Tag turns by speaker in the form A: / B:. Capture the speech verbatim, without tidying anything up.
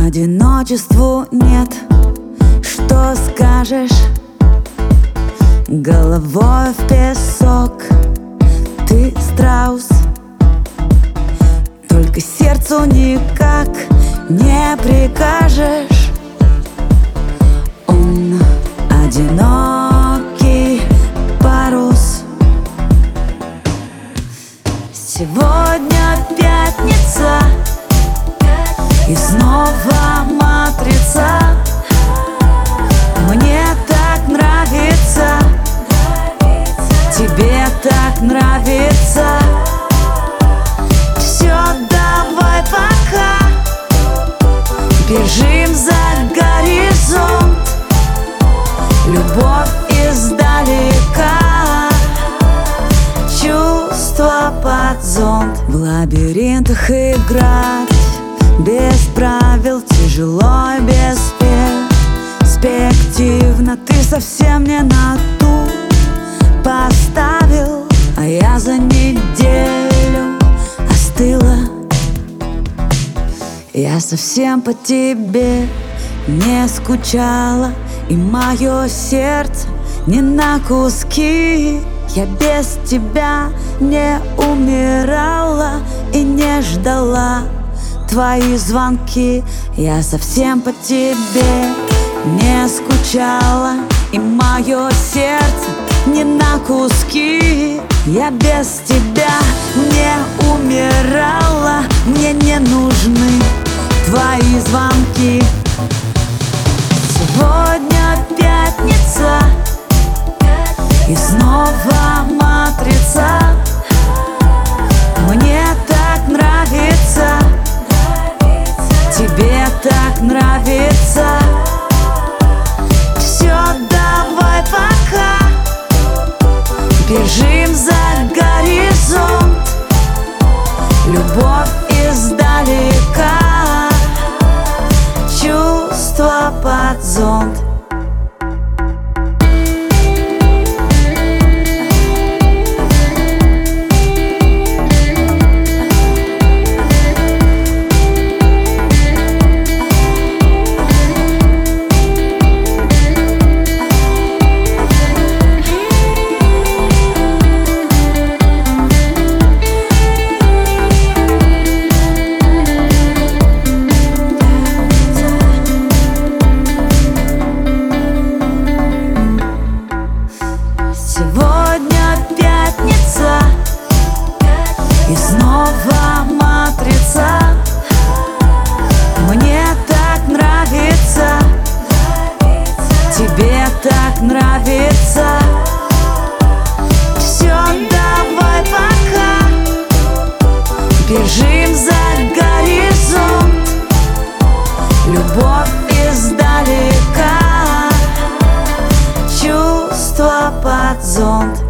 A: одиночеству нет. Что скажешь? Головой в песок. Ты страус, только сердцу никак не прикажешь. Он одинокий парус. Сегодня пятница, и снова матрица. Мне так нравится, тебе так нравится. Все, давай пока бежим за горизонт. Любовь издалека, чувства под зонт. В лабиринтах играть без правил тяжело и бесперспективно. Ты совсем не на ту поставил, а я за неделю остыла. Я совсем по тебе не скучала, и мое сердце не на куски. Я без тебя не умирала и не ждала твои звонки. Я совсем по тебе не скучала, и мое сердце не на куски. Я без тебя не умирала, мне не нужны твои звонки. Сегодня пятница, и снова матрица. Мне так нравится, тебе так нравится. Все, давай пока бежим за горизонт. Любовь издалека, чувства под зонт. Сегодня пятница, и снова матрица. Мне так нравится, тебе так нравится. Все, давай пока бежим за горизонт. Любовь издалека, чувства под зонт.